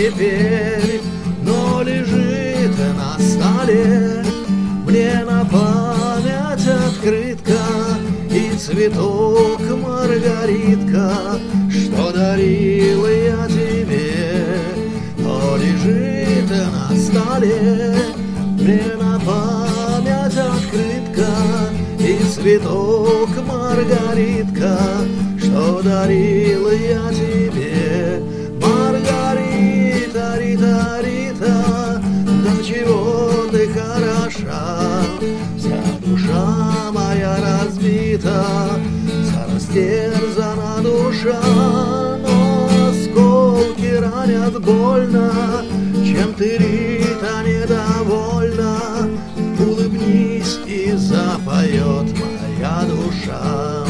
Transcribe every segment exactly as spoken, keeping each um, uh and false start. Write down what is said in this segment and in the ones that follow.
теперь, но лежит на столе мне на память открытка и цветок маргаритка, что дарила я тебе. Но лежит на столе мне на память открытка и цветок маргаритка, что дарила я тебе. Маргарита, Рита, Рита, до чего ты хороша, вся душа моя разбита, вся растерзана душа, но осколки ранят больно. Чем ты, Рита, недовольна, улыбнись и запоет моя душа.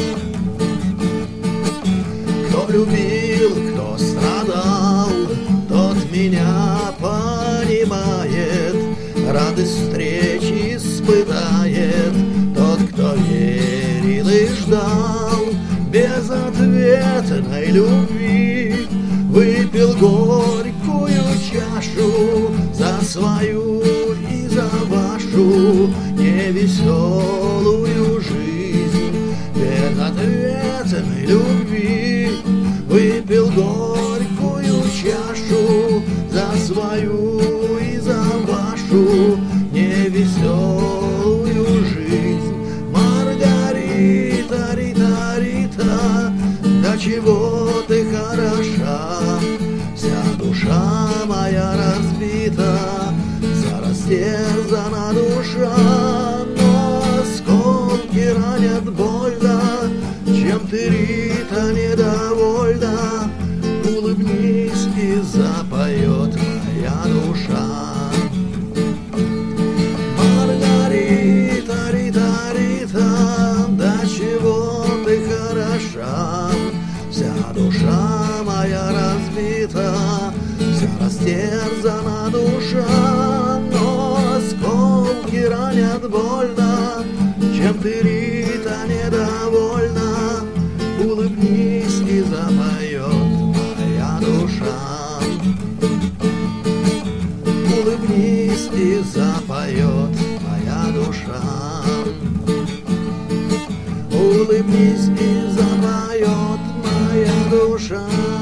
Кто любил, кто страдал, тот меня понимает, радость встречи испытает тот, кто верил и ждал безответной любви, выпил горькую чашу за свою и за вашу невеселую жизнь. Безответной любви выпил горькую чашу за свою и за вашу невеселую жизнь. Маргарита, Рита, Рита, до чего ты хороша, вся душа моя разбита, вся растерзана душа, но осколки ранят больно. Чем ты, Рита, недовольна, улыбнись и запоет моя душа. Маргарита, Рита, Рита, до чего ты хороша, вся душа моя разбита, вся растерзана душа, но осколки ранят больно. Чем ты, Рита, недовольна, улыбнись и запоет моя душа. Улыбнись и запоет моя душа. Улыбнись и запоет моя душа.